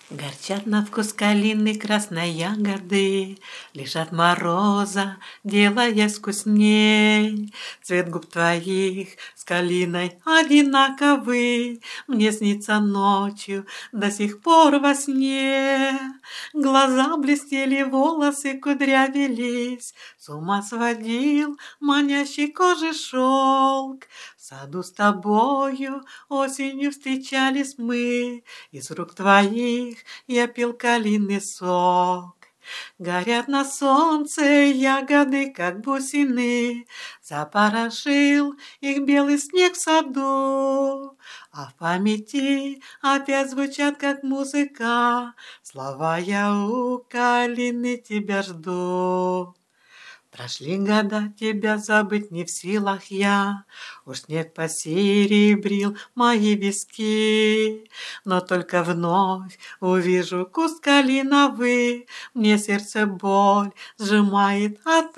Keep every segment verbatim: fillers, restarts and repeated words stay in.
Горчат на вкус калины красной ягоды, лежат мороза, делая вкусней. Цвет губ твоих с калиной одинаковый, мне снится ночью до сих пор во сне. Глаза блестели, волосы кудрявились, с ума сводил манящий кожи шелк. В саду с тобою осенью встречались мы, из рук твоих я пил калины сок. Горят на солнце ягоды, как бусины, запорошил их белый снег в саду. А в памяти опять звучат, как музыка, слова я у калины тебя жду. Прошли года, тебя забыть не в силах я, уж снег посеребрил мои виски. Но только вновь увижу куст калиновый, мне сердце боль сжимает от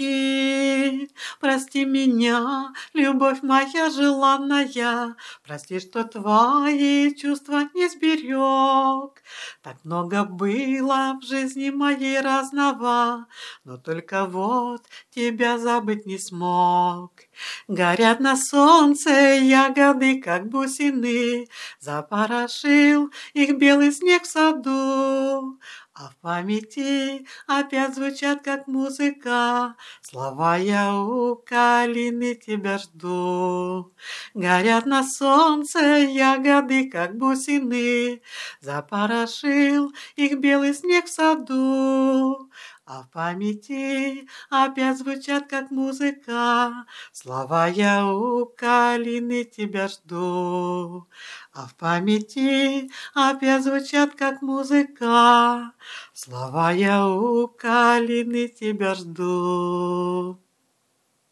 тоски. Прости меня, любовь моя желанная, прости, что твои чувства не сберег. Так много было в жизни моей разного, но только вот тебя забыть не смог. Горят на солнце ягоды, как бусины, запорошил их белый снег в саду. А в памяти опять звучат, как музыка, слова я у калины тебя жду. Горят на солнце ягоды, как бусины, запорошил их белый снег в саду. А в памяти опять звучат, как музыка, слова я у калины тебя жду. А в памяти опять звучат, как музыка, слова я у калины тебя жду.